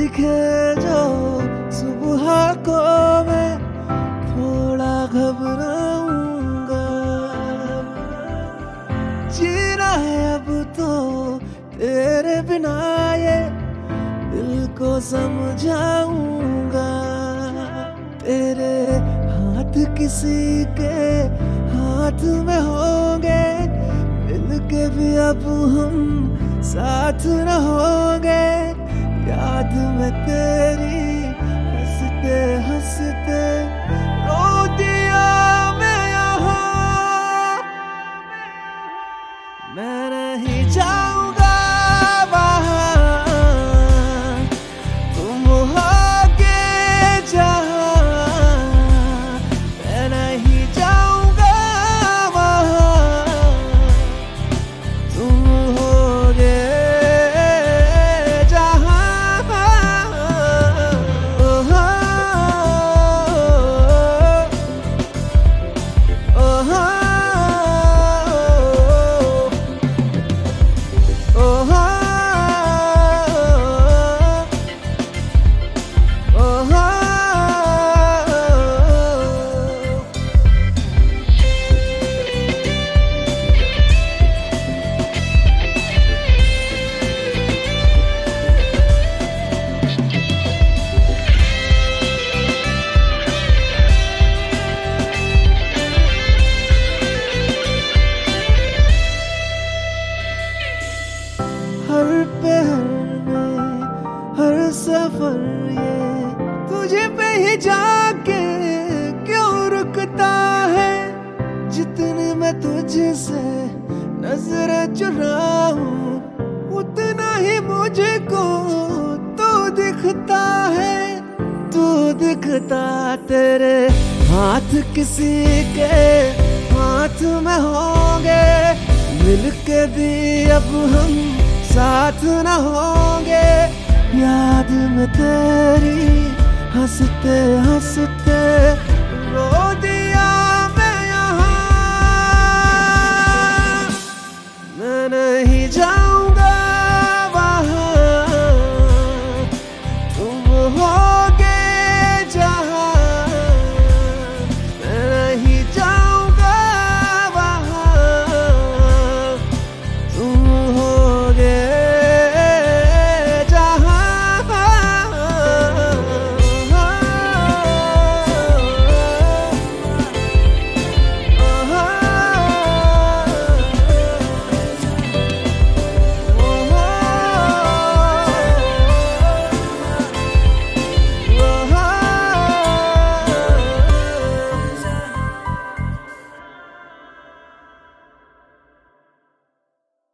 दिखे जो सुबह को मैं थोड़ा घबराऊंगा। जीना है अब तो तेरे बिना ये दिल को समझाऊंगा। तेरे हाथ किसी के हाथ में होंगे, मिल के भी अब हम साथ न होंगे। याद में तेरी हंसते हंसते रो दिया मैं यहाँ। मैं नहीं जाऊंगा वहाँ, तुम होगे जहाँ। मैं नहीं जाऊंगा वहाँ, तुम होगे हर पहर में हर सफर ये तुझे पे ही जाके क्यों रुकता है। जितने मैं तुझसे नजर चुराऊं उतना ही मुझको तू दिखता है। तू दिखता तेरे हाथ किसी के हाथ में होंगे, मिल के भी अब हम साथ न होंगे। याद में तेरी हंसते हंसते रो दिया मैं यहाँ। मैं नहीं जा